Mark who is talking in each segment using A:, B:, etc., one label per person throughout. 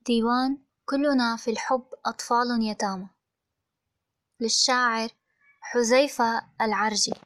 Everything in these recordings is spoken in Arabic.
A: ديوان كلنا في الحب أطفال يتامى للشاعر حذيفة العرجي.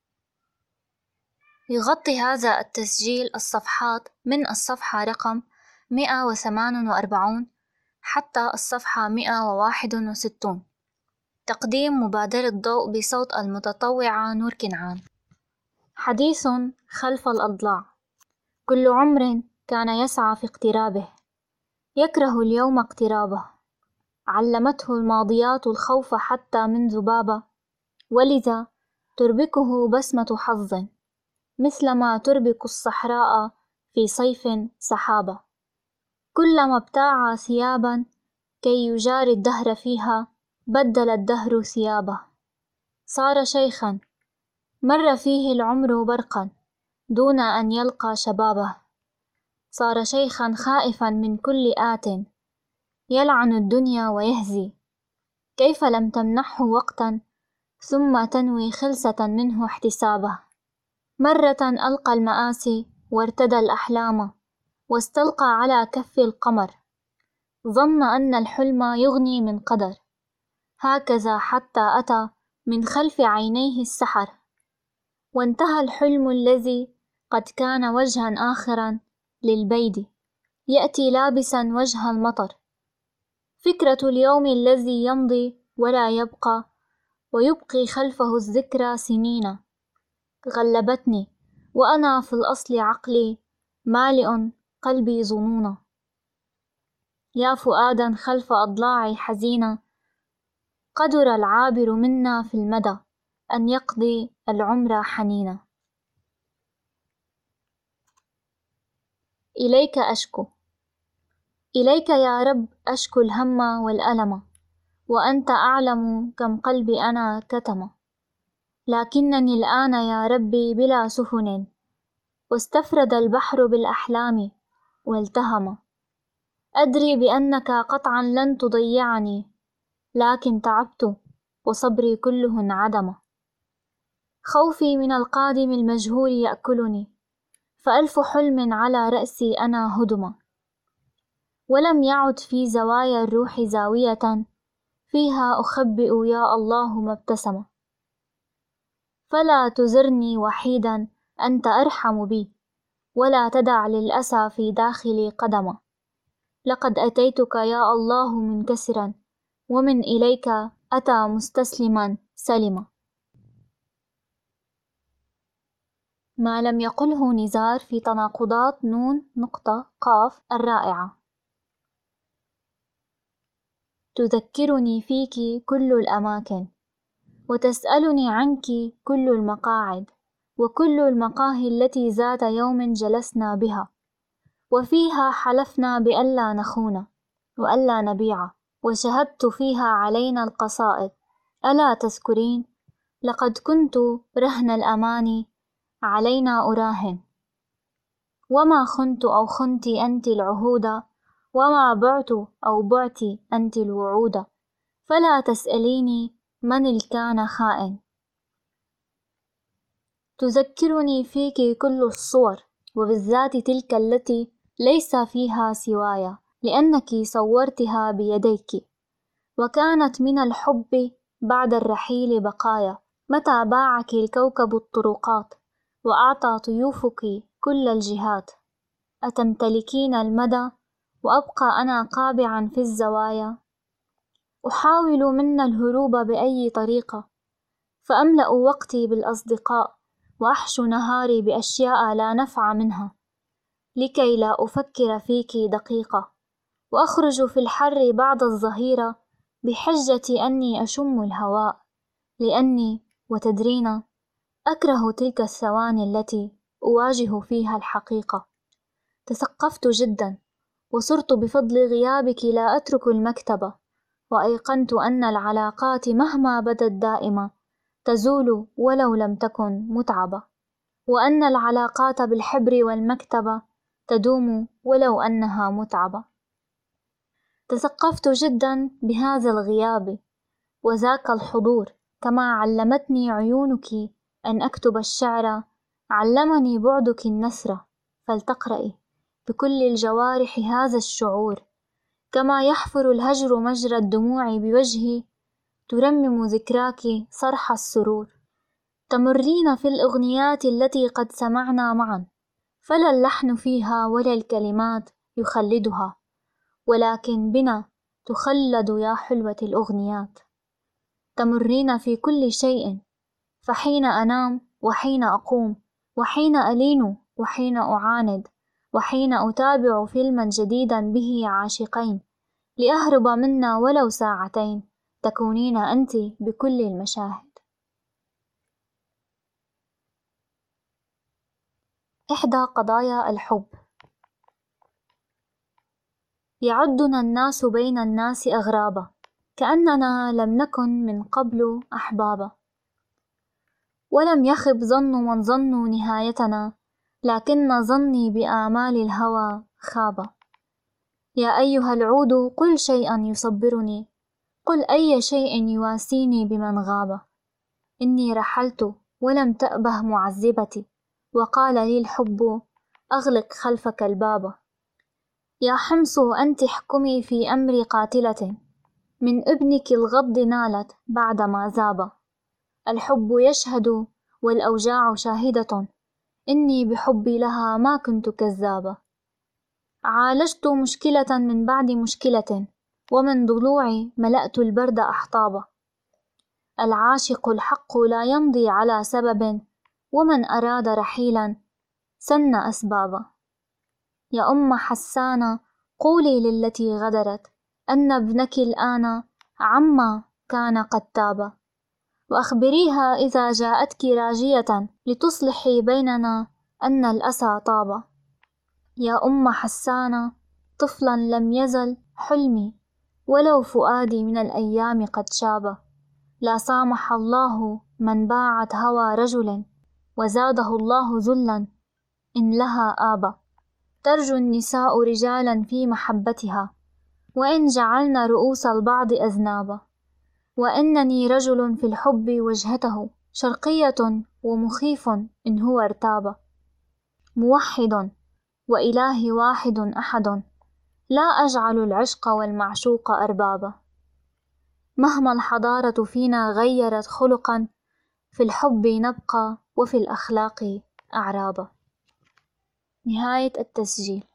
A: يغطي هذا التسجيل الصفحات من الصفحة رقم 148 حتى الصفحة 161. تقديم مبادرة ضوء بصوت المتطوعة نور كنعان. حديث خلف الأضلاع. كل عمر كان يسعى في اقترابه، يكره اليوم اقترابه. علمته الماضيات الخوف حتى من ذبابة، ولذا تربكه بسمة حظ، مثلما تربك الصحراء في صيف سحابة. كلما ابتاع ثيابا كي يجاري الدهر فيها، بدل الدهر ثيابه. صار شيخا، مر فيه العمر برقا دون أن يلقى شبابه. صار شيخا خائفا من كل آت، يلعن الدنيا ويهزي. كيف لم تمنحه وقتا ثم تنوي خلسة منه احتسابه؟ مرة ألقى المآسي وارتدى الأحلام، واستلقى على كف القمر. ظن أن الحلم يغني من قدر، هكذا حتى أتى من خلف عينيه السحر. وانتهى الحلم الذي قد كان وجها آخرا للبيد، يأتي لابسا وجه المطر. فكرة اليوم الذي يمضي ولا يبقى، ويبقي خلفه الذكرى سنين، غلبتني وأنا في الأصل عقلي مالئ قلبي ظنونا. يا فؤادا خلف أضلاعي حزينة، قدر العابر منا في المدى أن يقضي العمر حنينا. إليك أشكو، إليك يا رب أشكو الهم والألم، وأنت أعلم كم قلبي أنا كتم. لكنني الآن يا ربي بلا سفن، واستفرد البحر بالأحلام والتهم. أدري بأنك قطعا لن تضيعني، لكن تعبت وصبري كله انعدم. خوفي من القادم المجهول يأكلني، فألف حلم على رأسي أنا هدم. ولم يعد في زوايا الروح زاوية فيها أخبئ يا الله ما ابتسم. فلا تزرني وحيدا، أنت أرحم بي، ولا تدع للأسى في داخلي قدما. لقد أتيتك يا الله منكسرا، ومن إليك أتى مستسلما سلما. ما لم يقله نزار في تناقضات نون نقطة قاف الرائعة. تذكرني فيك كل الأماكن، وتسألني عنك كل المقاعد، وكل المقاهي التي ذات يوم جلسنا بها، وفيها حلفنا بألا نخون وألا نبيع، وشهدت فيها علينا القصائد. ألا تذكرين؟ لقد كنت رهن الأماني علينا أراهن، وما خنت أو خنت أنت العهود، وما بعت أو بعت أنت الوعود. فلا تسأليني من الكان خائن. تذكرني فيك كل الصور، وبالذات تلك التي ليس فيها سواي، لأنك صورتها بيديك، وكانت من الحب بعد الرحيل بقايا. متى باعك الكوكب الطرقات، وأعطى طيوفك كل الجهات، أتمتلكين المدى وأبقى أنا قابعا في الزوايا. أحاول منا الهروب بأي طريقة، فأملأ وقتي بالأصدقاء، وأحشو نهاري بأشياء لا نفع منها، لكي لا أفكر فيك دقيقة. وأخرج في الحر بعد الظهيرة بحجة أني أشم الهواء، لأني وتدرين أكره تلك الثواني التي أواجه فيها الحقيقة. تثقفت جدا، وصرت بفضل غيابك لا أترك المكتبة، وأيقنت أن العلاقات مهما بدت دائمة تزول ولو لم تكن متعبة، وأن العلاقات بالحبر والمكتبة تدوم ولو أنها متعبة. تثقفت جدا بهذا الغياب وذاك الحضور، كما علمتني عيونك أن أكتب الشعر، علمني بعدك النثر، فلتقرئي بكل الجوارح هذا الشعور. كما يحفر الهجر مجرى الدموع بوجهي، ترمم ذكراك صرح السرور. تمرين في الأغنيات التي قد سمعنا معا، فلا اللحن فيها ولا الكلمات يخلدها، ولكن بنا تخلد يا حلوة الأغنيات. تمرين في كل شيء، فحين أنام وحين أقوم، وحين ألين وحين أعاند، وحين أتابع فيلما جديدا به عاشقين لأهرب منا ولو ساعتين، تكونين أنت بكل المشاهد. إحدى قضايا الحب. يعدنا الناس بين الناس أغرابا، كأننا لم نكن من قبل أحبابا، ولم يخب ظن من ظنوا نهايتنا، لكن ظني بآمال الهوى خاب. يا أيها العود قل شيئا يصبرني، قل أي شيء يواسيني بمن غاب. إني رحلت ولم تأبه معذبتي، وقال لي الحب أغلق خلفك الباب. يا حمص أنت احكمي في أمر قاتلة، من ابنك الغض نالت بعدما زاب. الحب يشهد والأوجاع شاهدة، إني بحبي لها ما كنت كذابة. عالجت مشكلة من بعد مشكلة، ومن ضلوعي ملأت البرد أحطابا. العاشق الحق لا يمضي على سبب، ومن أراد رحيلا سن أسبابا. يا أم حسان قولي للتي غدرت، أن ابنك الآن عما كان قد تاب. وأخبريها إذا جاءتك راجية لتصلحي بيننا أن الأسى طاب. يا أم حسان طفلا لم يزل حلمي، ولو فؤادي من الأيام قد شاب. لا سامح الله من باعت هوى رجل، وزاده الله ذلا إن لها آبا. ترجو النساء رجالا في محبتها، وإن جعلن رؤوس البعض أذنابا. وإنني رجل في الحب وجهته شرقية، ومخيف إن هو ارتاب. موحد وإله واحد أحد، لا أجعل العشق والمعشوق أربابا. مهما الحضارة فينا غيرت خلقا، في الحب نبقى وفي الأخلاق أعرابا. نهاية التسجيل.